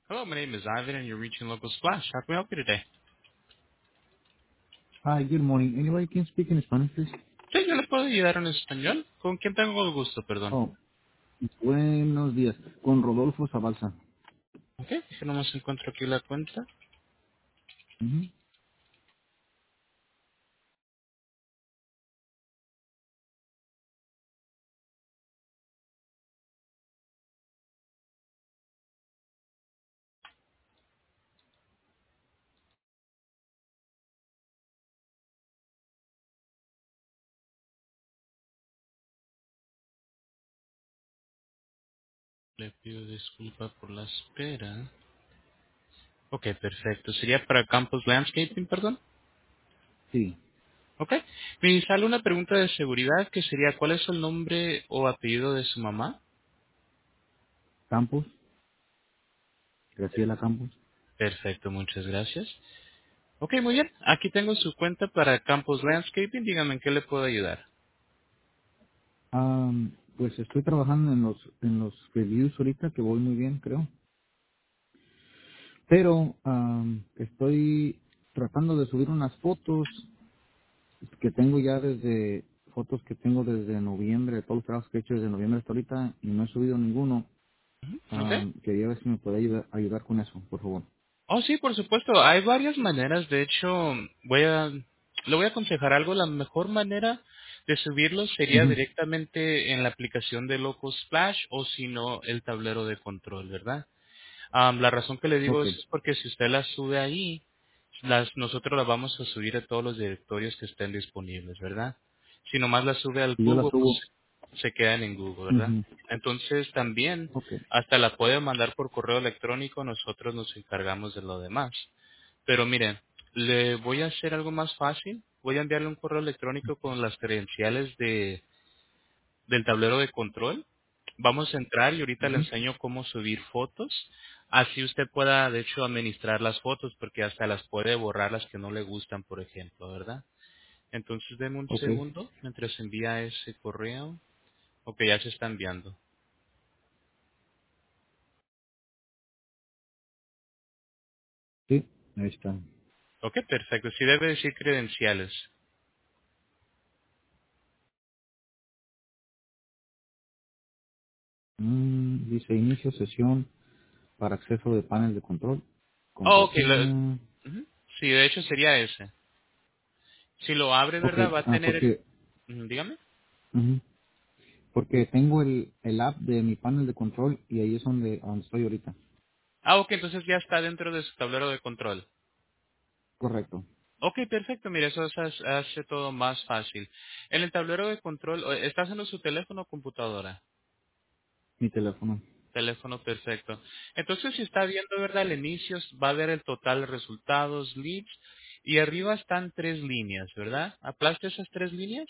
Hello, my name is Ivan, and you're reaching Local Splash. How can we help you today? Hi, good morning. Anybody can speak in Spanish, please? Sí, yo le puedo ayudar en español. ¿Con quién tengo el gusto, perdón? Oh, buenos días. Con Rodolfo Zabalza. Ok, que nomás encuentro aquí la cuenta. Ujú. Le pido disculpa por la espera. Ok, perfecto. ¿Sería para Campus Landscaping, perdón? Sí, Ok. Me sale una pregunta de seguridad que sería, ¿cuál es el nombre o apellido de su mamá? Campos, Graciela Campos. Perfecto, muchas gracias. Ok, muy bien. Aquí tengo su cuenta para Campus Landscaping. Dígame en qué le puedo ayudar. Pues estoy trabajando en los reviews ahorita, que voy muy bien, creo. Pero estoy tratando de subir unas fotos que tengo ya fotos que tengo desde noviembre, todos los trabajos que he hecho desde noviembre hasta ahorita, y no he subido ninguno. Ok. Quería ver si me puede ayudar con eso, por favor. Oh, sí, por supuesto. Hay varias maneras. De hecho, le voy a aconsejar algo. La mejor manera de subirlo sería Ujú. directamente en la aplicación de Local Splash o si no, el tablero de control, ¿verdad? La razón que le digo Ok, eso es porque si usted las sube ahí, nosotros las vamos a subir a todos los directorios que estén disponibles, ¿verdad? Si nomás las sube al y yo la Google, pues subo. se quedan en Google, ¿verdad? Ujú. Entonces también, Ok, hasta la puede mandar por correo electrónico, nosotros nos encargamos de lo demás. Pero miren, le voy a hacer algo más fácil. Voy a enviarle un correo electrónico con las credenciales del tablero de control. Vamos a entrar y ahorita le ujú, enseño cómo subir fotos. Así usted pueda, de hecho, administrar las fotos porque hasta las puede borrar las que no le gustan, por ejemplo, ¿verdad? Entonces, denme un ok, segundo mientras envía ese correo. Ok, ya se está enviando. sí, ahí está. Ok, perfecto. Sí debe decir credenciales. Dice inicio sesión para acceso de panel de control, Oh, ok. contraseña. Ujú. Sí, de hecho sería ese. Si lo abre, Ok, ¿verdad? Va a tener el... porque, Dígame. ujú, porque tengo el app de mi panel de control y ahí es donde estoy ahorita. Ok, entonces ya está dentro de su tablero de control. Correcto, Ok, perfecto. Mire, eso hace todo más fácil. En el tablero de control, ¿está haciendo su teléfono o computadora? mi teléfono. Teléfono, perfecto. Entonces, si está viendo, ¿verdad? Al inicio va a ver el total de resultados, leads, y arriba están tres líneas, ¿verdad? ¿Aplaste esas tres líneas?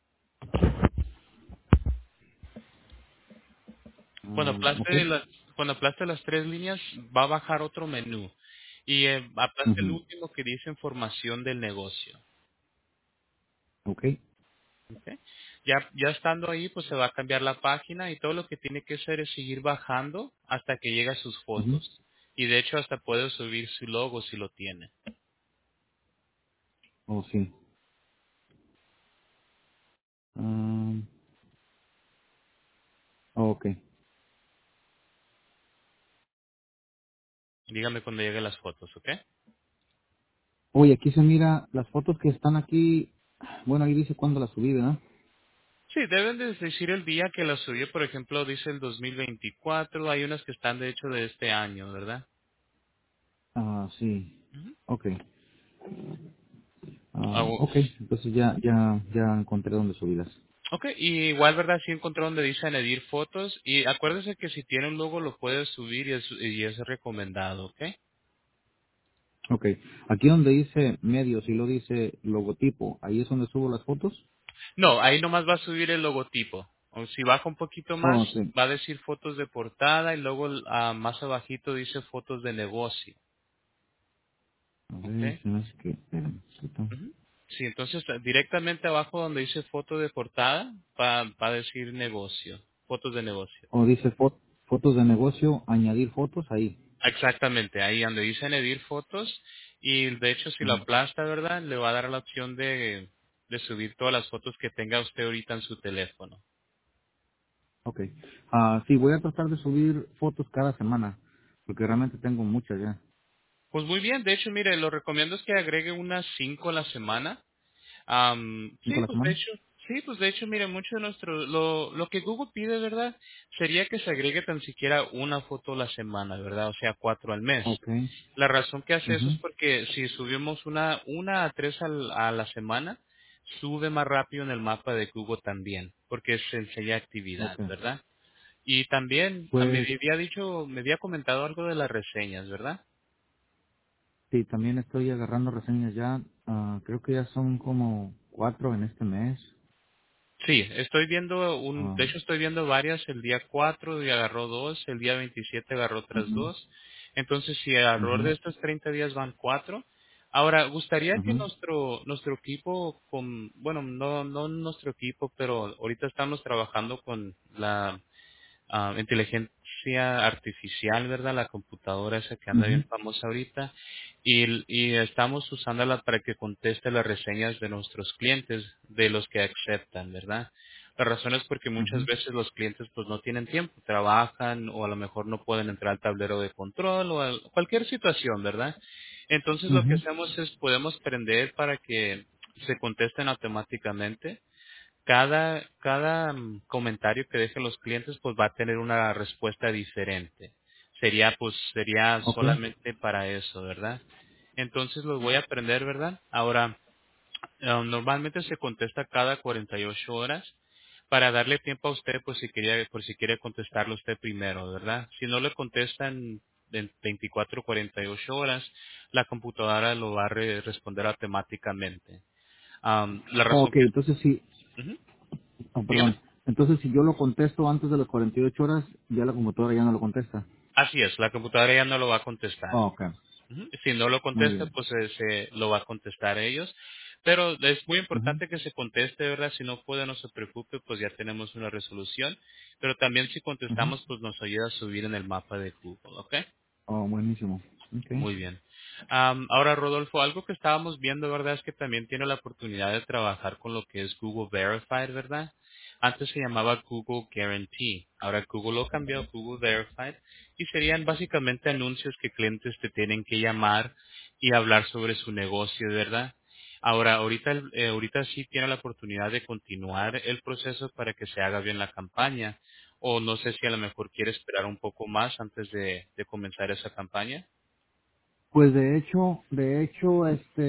Cuando Ok, aplaste cuando aplaste las tres líneas, va a bajar otro menú. Y aplaste el ujú, último que dice información del negocio. ok, ¿Ok? Ya estando ahí, pues se va a cambiar la página y todo lo que tiene que hacer es seguir bajando hasta que llegue a sus ujú, fotos. Y de hecho hasta puede subir su logo si lo tiene. oh sí. Um, ok. Dígame cuando llegue las fotos, ¿ok? Oye, aquí se mira las fotos que están aquí. Bueno, ahí dice cuándo las subí, ¿verdad? Sí, deben de decir el día que las subió, por ejemplo, dice el 2024, hay unas que están de hecho de este año, ¿verdad? Ah, sí. Ujú. Ok. Ah, Ok, entonces ya encontré dónde subirlas. ok, y igual, ¿verdad? Sí encontró donde dice añadir fotos y acuérdese que si tiene un logo lo puede subir y es recomendado, ¿ok? Ok, aquí donde dice medios y lo dice logotipo, ahí es donde subo las fotos. No, ahí nomás va a subir el logotipo. O si baja un poquito más, Oh, sí. va a decir fotos de portada y luego más abajito dice fotos de negocio. A ¿Ok? ver, se me hace que... espérame, ¿cierto? Ujú. Sí, entonces directamente abajo donde dice foto de portada va a decir negocio, fotos de negocio. O dice fotos de negocio, añadir fotos ahí. exactamente, ahí donde dice añadir fotos y de hecho si lo Ujú. aplasta, ¿verdad? Le va a dar la opción de subir todas las fotos que tenga usted ahorita en su teléfono. Ok. Sí, voy a tratar de subir fotos cada semana, porque realmente tengo muchas ya. Pues muy bien, de hecho, mire, lo recomiendo es que agregue unas 5 a la semana. ¿Cinco a la semana? Sí, pues de hecho, mire, mucho de lo que Google pide, ¿verdad? Sería que se agregue tan siquiera una foto a la semana, ¿verdad? O sea, 4 al mes. Ok. La razón que hace eso es Mhm. porque si subimos una a tres a la semana, sube más rápido en el mapa de Google también, porque se enseña actividad, Ok. ¿verdad? Y también, Pues me había comentado algo de las reseñas, ¿verdad? sí, también estoy agarrando reseñas ya. Creo que ya son como 4 en este mes. Sí, de Um, hecho estoy viendo varias, el día 4 y agarró dos, el día 27 agarró otras ujú, dos, entonces si alrededor ujú, de estos 30 días van cuatro. Ahora, gustaría que ujú, nuestro equipo, bueno, no nuestro equipo, pero ahorita estamos trabajando con la inteligencia artificial, ¿verdad? La computadora esa que anda ujú, bien famosa ahorita. Y estamos usándola para que conteste las reseñas de nuestros clientes, de los que aceptan, ¿verdad? La razón es porque muchas ujú, veces los clientes pues no tienen tiempo, trabajan o a lo mejor no pueden entrar al tablero de control o cualquier situación, ¿verdad? Entonces lo que ujú. hacemos es podemos prender para que se contesten automáticamente cada comentario que dejen los clientes pues va a tener una respuesta diferente. Sería Ok. solamente para eso, ¿verdad? Entonces los voy a aprender, ¿verdad? Ahora, normalmente se contesta cada 48 horas para darle tiempo a usted por si quiere contestarlo usted primero, ¿verdad? Si no le contestan en 24 o 48 horas, la computadora lo va a responder automáticamente. La razón Ok, que... entonces sí. Ujú, dígame. Perdón. Entonces si yo lo contesto antes de las 48 horas, ya la computadora ya no lo contesta. Así es, la computadora ya no lo va a contestar. Ok. Ujú. Si no lo Muy contesta, bien. pues se lo va a contestar ellos. Pero es muy Ujú, importante que se conteste, ¿verdad? Si no puede, no se preocupe, pues ya tenemos una resolución. Pero también si ujú. contestamos, pues nos ayuda a subir en el mapa de Google, ¿ok? Oh, buenísimo. Ok. Muy bien. Ahora, Rodolfo, algo que estábamos viendo, ¿verdad? Es que también tiene la oportunidad de trabajar con lo que es Google Verified, ¿verdad? Antes se llamaba Google Guarantee. Ahora Google lo cambió a Google Verified y serían básicamente anuncios que clientes te tienen que llamar y hablar sobre su negocio, ¿verdad? Ahora, ahorita sí tiene la oportunidad de continuar el proceso para que se haga bien la campaña. O no sé si a lo mejor quiere esperar un poco más antes de comenzar esa campaña. Pues de hecho,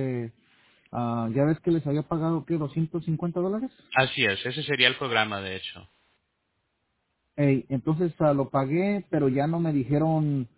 ya ves que les había pagado, ¿qué? $250. Así es, ese sería el programa, de hecho. Ey, entonces lo pagué, pero ya no me dijeron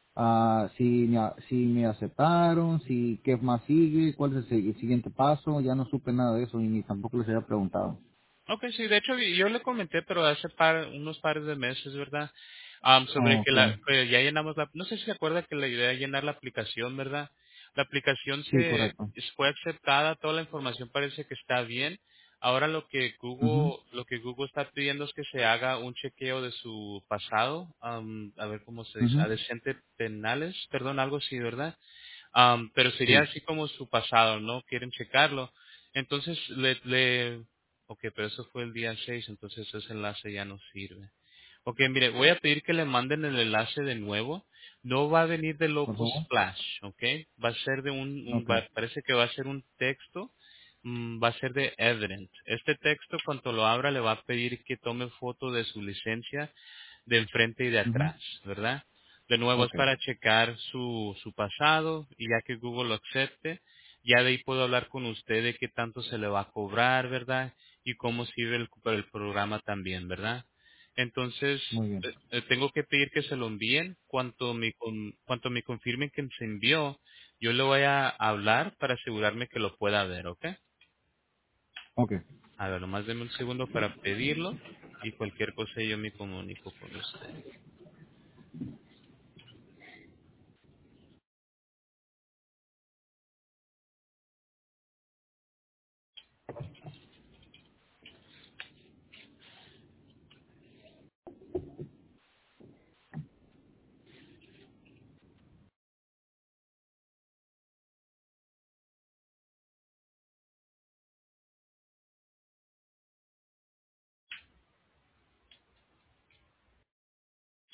si me aceptaron, si qué más sigue, cuál es el siguiente paso. Ya no supe nada de eso y ni tampoco les había preguntado. Ok, sí, de hecho yo le comenté, pero hace unos pares de meses, ¿verdad? Sobre Oh, ok. que ya llenamos no sé si se acuerda que la idea de llenar la aplicación, ¿verdad? La aplicación Sí, correcto. fue aceptada, toda la información parece que está bien. Ahora Mhm. Lo que Google está pidiendo es que se haga un chequeo de su pasado, a ver cómo se dice, Mhm. adecente penales, perdón, algo así, ¿verdad? Pero sería Sí, así como su pasado, ¿no? Quieren checarlo. Entonces, ok, pero eso fue el día 6, entonces ese enlace ya no sirve. Ok, mire, voy a pedir que le manden el enlace de nuevo. No va a venir de por Local favor. Splash, ¿ok? Va a ser de Ok. parece que va a ser un texto, va a ser de Evident. Este texto, cuando lo abra, le va a pedir que tome foto de su licencia de enfrente y de Mhm. atrás, ¿verdad? De nuevo, es Ok. para checar su pasado y ya que Google lo acepte, ya de ahí puedo hablar con usted de qué tanto se le va a cobrar, ¿verdad? Y cómo sirve el programa también, ¿verdad? Entonces, Muy bien. tengo que pedir que se lo envíen. Cuanto me confirmen que se envió, yo le voy a hablar para asegurarme que lo pueda ver, ¿ok? Ok. A ver, nomás denme un segundo para pedirlo y cualquier cosa yo me comunico con usted.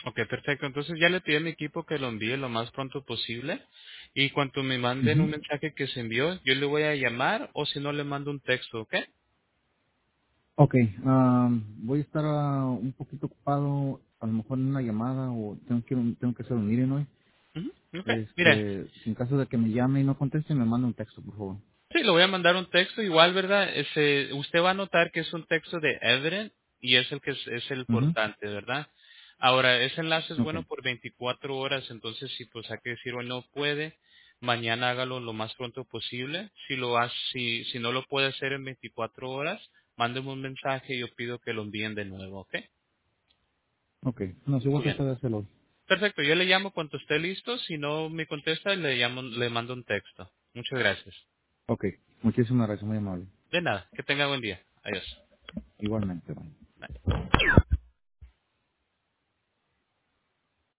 Ok, perfecto. Entonces ya le pedí a mi equipo que lo envíe lo más pronto posible. Y cuando me manden un Ujú. mensaje que se envió, yo le voy a llamar o si no le mando un texto, ¿ok? Ok, voy a estar un poquito ocupado, a lo mejor en una llamada o tengo que hacer un meeting hoy. Ujú, ok. Mire, Si en caso de que me llame y no conteste, me manda un texto, por favor. sí, le voy a mandar un texto igual, ¿verdad? Usted va a notar que es un texto de Evident y es el que es el Ujú. importante, ¿verdad? Ahora, ese enlace es Ok, bueno por 24 horas, entonces si pues hay que decir hoy no puede, mañana hágalo lo más pronto posible. Si no lo puede hacer en 24 horas, mándeme un mensaje y yo pido que lo envíen de nuevo, ¿ok? ok. No, si voy Muy a bien. tratar de hacerlo hoy. Perfecto, yo le llamo cuando esté listo, si no me contesta le mando un texto. Muchas gracias. Ok, muchísimas gracias, muy amable. De nada, que tenga buen día. Adiós. Igualmente, bye.